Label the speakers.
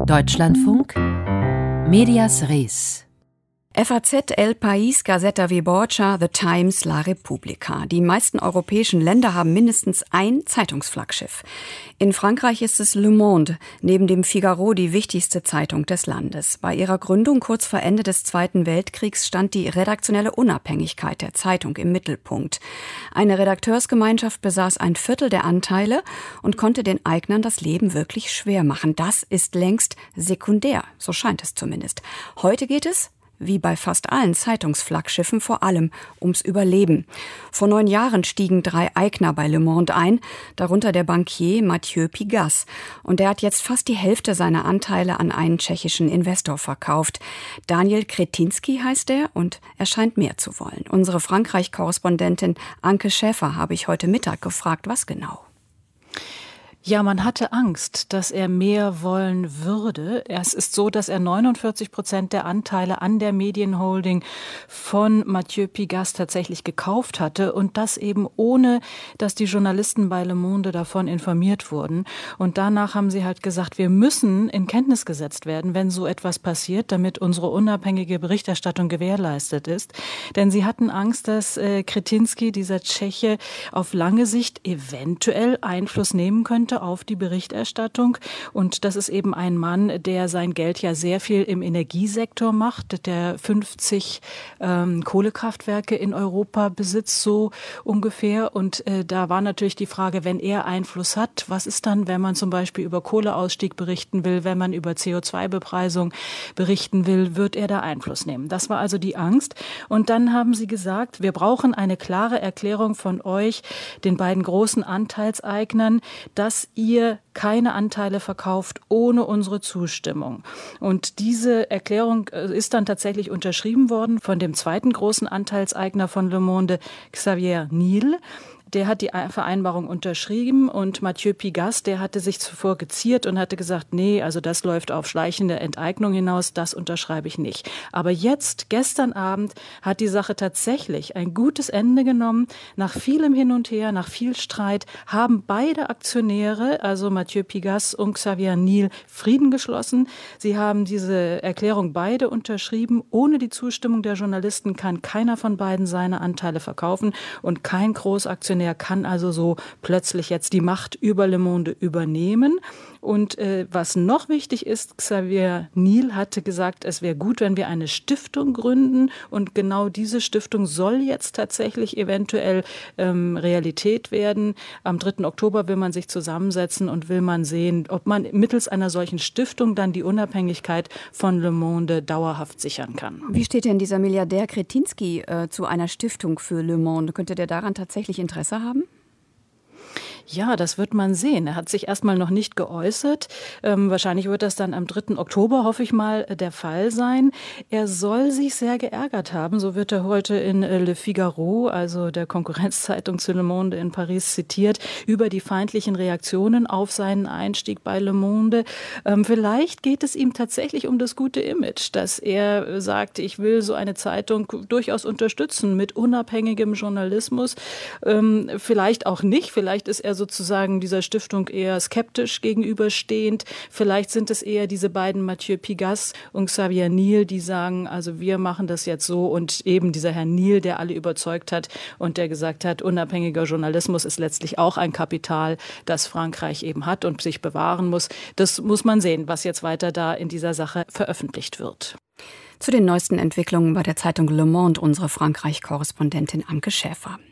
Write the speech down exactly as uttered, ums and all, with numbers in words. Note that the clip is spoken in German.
Speaker 1: Deutschlandfunk Medias Res.
Speaker 2: F A Z, El País, Gazeta Wyborcza, The Times, La Repubblica. Die meisten europäischen Länder haben mindestens ein Zeitungsflaggschiff. In Frankreich ist es Le Monde, neben dem Figaro die wichtigste Zeitung des Landes. Bei ihrer Gründung kurz vor Ende des Zweiten Weltkriegs stand die redaktionelle Unabhängigkeit der Zeitung im Mittelpunkt. Eine Redakteursgemeinschaft besaß ein Viertel der Anteile und konnte den Eignern das Leben wirklich schwer machen. Das ist längst sekundär, so scheint es zumindest. Heute geht es, wie bei fast allen Zeitungsflaggschiffen, vor allem ums Überleben. Vor neun Jahren stiegen drei Eigner bei Le Monde ein, darunter der Bankier Mathieu Pigasse. Und der hat jetzt fast die Hälfte seiner Anteile an einen tschechischen Investor verkauft. Daniel Křetínský heißt er und er scheint mehr zu wollen. Unsere Frankreich-Korrespondentin Anke Schäfer habe ich heute Mittag gefragt, was genau.
Speaker 3: Ja, man hatte Angst, dass er mehr wollen würde. Es ist so, dass er neunundvierzig Prozent der Anteile an der Medienholding von Mathieu Pigasse tatsächlich gekauft hatte und das eben ohne, dass die Journalisten bei Le Monde davon informiert wurden. Und danach haben sie halt gesagt, wir müssen in Kenntnis gesetzt werden, wenn so etwas passiert, damit unsere unabhängige Berichterstattung gewährleistet ist. Denn sie hatten Angst, dass äh, Křetínský, dieser Tscheche, auf lange Sicht eventuell Einfluss nehmen könnte auf die Berichterstattung. Und das ist eben ein Mann, der sein Geld ja sehr viel im Energiesektor macht, der fünfzig ähm, Kohlekraftwerke in Europa besitzt, so ungefähr. Und äh, da war natürlich die Frage, wenn er Einfluss hat, was ist dann, wenn man zum Beispiel über Kohleausstieg berichten will, wenn man über C O zwei Bepreisung berichten will, wird er da Einfluss nehmen? Das war also die Angst. Und dann haben sie gesagt, wir brauchen eine klare Erklärung von euch, den beiden großen Anteilseignern, dass ihr keine Anteile verkauft ohne unsere Zustimmung. Und diese Erklärung ist dann tatsächlich unterschrieben worden von dem zweiten großen Anteilseigner von Le Monde, Xavier Niel. Der hat die Vereinbarung unterschrieben und Mathieu Pigasse, der hatte sich zuvor geziert und hatte gesagt, nee, also das läuft auf schleichende Enteignung hinaus, das unterschreibe ich nicht. Aber jetzt, gestern Abend, hat die Sache tatsächlich ein gutes Ende genommen. Nach vielem Hin und Her, nach viel Streit, haben beide Aktionäre, also Mathieu Pigasse und Xavier Niel, Frieden geschlossen. Sie haben diese Erklärung beide unterschrieben. Ohne die Zustimmung der Journalisten kann keiner von beiden seine Anteile verkaufen und kein Großaktionär Er kann also so plötzlich jetzt die Macht über Le Monde übernehmen. Und äh, was noch wichtig ist, Xavier Niel hatte gesagt, es wäre gut, wenn wir eine Stiftung gründen. Und genau diese Stiftung soll jetzt tatsächlich eventuell ähm, Realität werden. Am dritten Oktober will man sich zusammensetzen und will man sehen, ob man mittels einer solchen Stiftung dann die Unabhängigkeit von Le Monde dauerhaft sichern kann.
Speaker 2: Wie steht denn dieser Milliardär Křetínský äh, zu einer Stiftung für Le Monde? Könnte der daran tatsächlich Interesse haben?
Speaker 3: Ja, das wird man sehen. Er hat sich erstmal noch nicht geäußert. Ähm, wahrscheinlich wird das dann am dritten Oktober, hoffe ich mal, der Fall sein. Er soll sich sehr geärgert haben. So wird er heute in Le Figaro, also der Konkurrenzzeitung zu Le Monde in Paris, zitiert, über die feindlichen Reaktionen auf seinen Einstieg bei Le Monde. Ähm, vielleicht geht es ihm tatsächlich um das gute Image, dass er sagt, ich will so eine Zeitung durchaus unterstützen mit unabhängigem Journalismus. Ähm, vielleicht auch nicht. Vielleicht ist er sozusagen dieser Stiftung eher skeptisch gegenüberstehend. Vielleicht sind es eher diese beiden Mathieu Pigasse und Xavier Niel, die sagen, also wir machen das jetzt so, und eben dieser Herr Niel, der alle überzeugt hat und der gesagt hat, unabhängiger Journalismus ist letztlich auch ein Kapital, das Frankreich eben hat und sich bewahren muss. Das muss man sehen, was jetzt weiter da in dieser Sache veröffentlicht wird.
Speaker 2: Zu den neuesten Entwicklungen bei der Zeitung Le Monde unsere Frankreich-Korrespondentin Anke Schäfer.